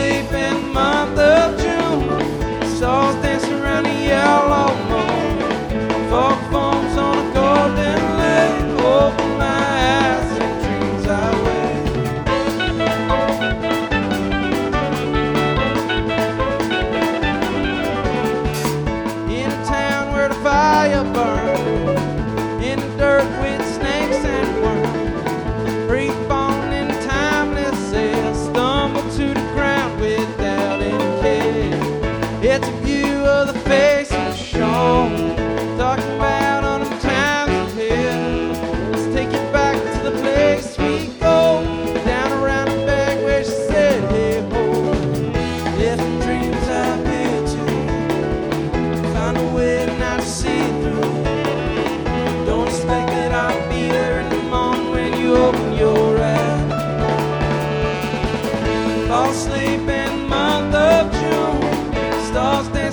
asleep in the month of June. Stars dancing around the yellow moon. Fog foams on a golden lake. Open my eyes and dreams I wake. In a town where the fire burns, in the dirt with snakes and worms, free falling in timeless air, stumble to the ground without any care. It's a view of the face of Sean, talking about on them times ahead. Let's take it back to the place we go, down around the back where she said, hey ho. If the dreams I've been to find a way not to see through, don't expect that I'll be there in the morning when you open your eyes. Fall asleep in the month of June. Stars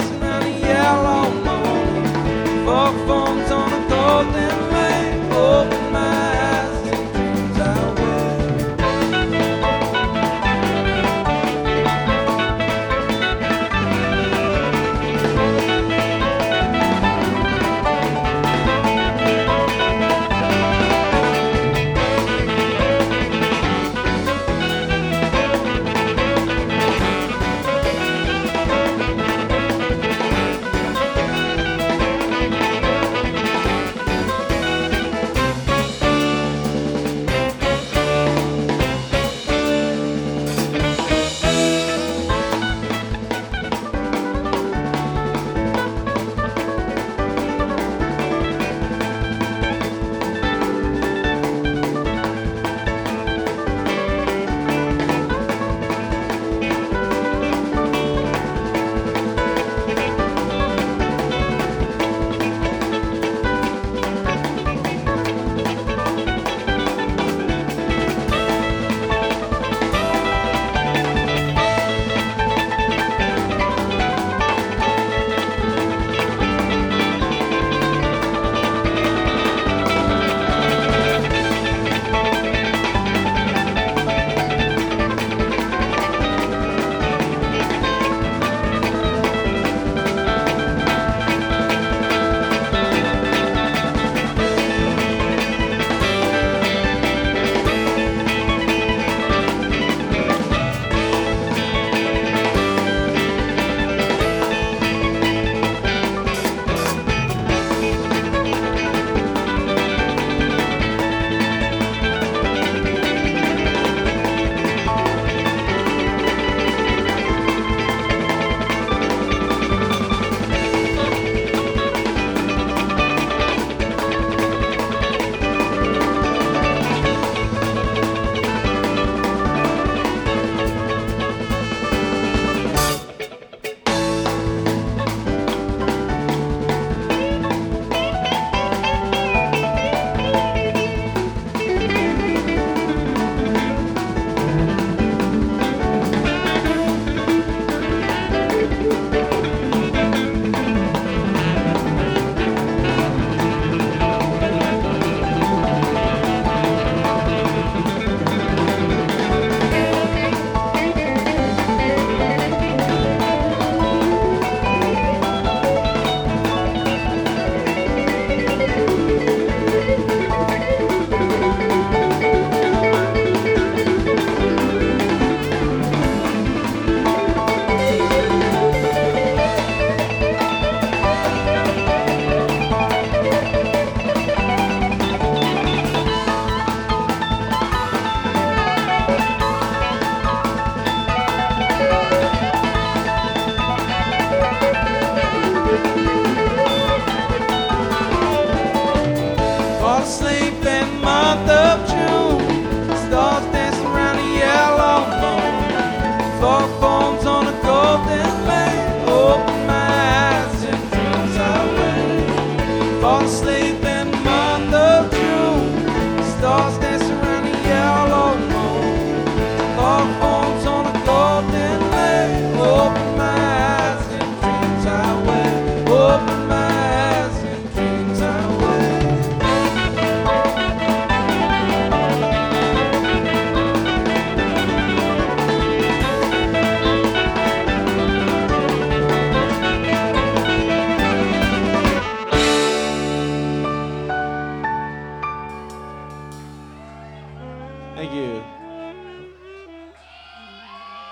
Thank you.